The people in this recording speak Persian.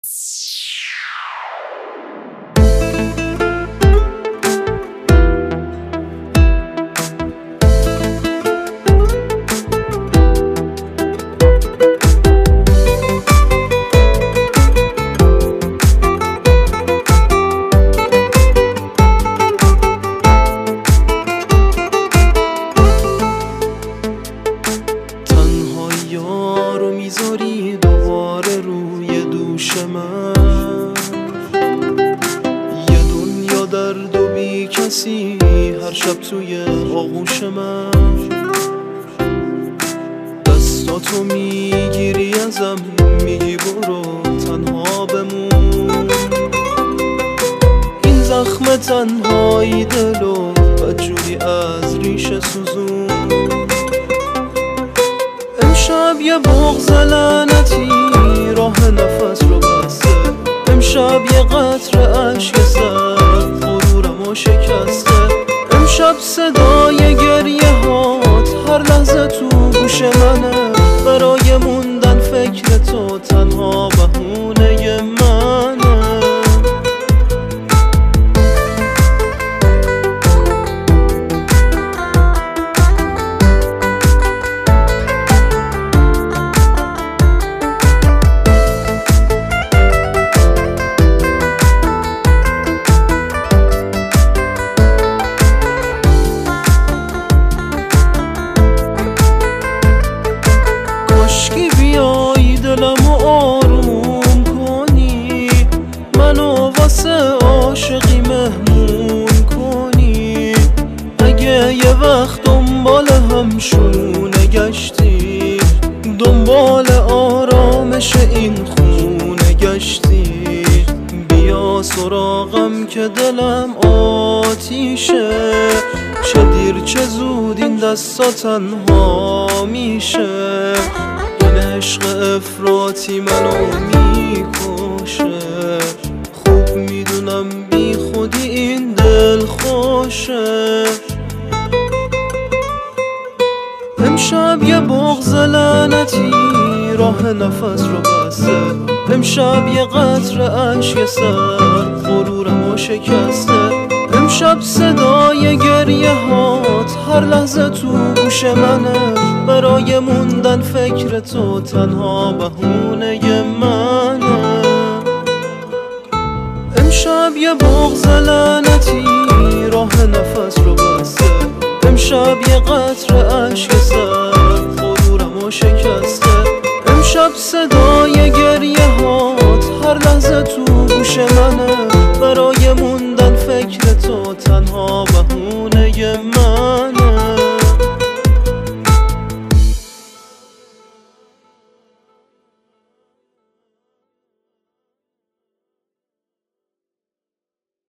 یارو میذاری دوباره روی دوش من، یه دنیا درد و بی کسی هر شب توی آغوش من. دستاتو میگیری ازم میگی برو تنها بمون، این زخم تنهایی دلو بدجوری از ریشه سوزون. امشب یه بغض لعنتی راه نفس رو بسته، امشب یه قطره اشک سرد غرورمو شکسته. امشب صدای گریه هات هر لحظه تو گوش منه، برای موندن فکر تو تنها بهونه منه. کاشکی بیایی دلمو آروم کنی، منو واسه عاشقی مهمون کنی. اگه یه وقت دنبال همشونه گشتی، دنبال آرامش این خونه گشتی، بیا سراغم که دلم آتیشه. چه دیر چه زود این دستا تنها میشه، این عشق افراطی منو میکشه. خوب میدونم بی خودی این دل خوشه. امشب یه بغض لعنتی راه نفس رو بسته، امشب یه قطره اشک سرد غرورمو شکسته. امشب صدای گریه هات هر لحظه تو گوش منه، برای موندن فکر تو تنها بهونه منه. امشب یه بغض لعنتی راه نفس رو بسته، امشب یه قطره اشک سرد غرورمو شکسته. امشب صدای گریه هات هر لحظه تو گوش منه، برای موندن فکر تو تنها بهونه من.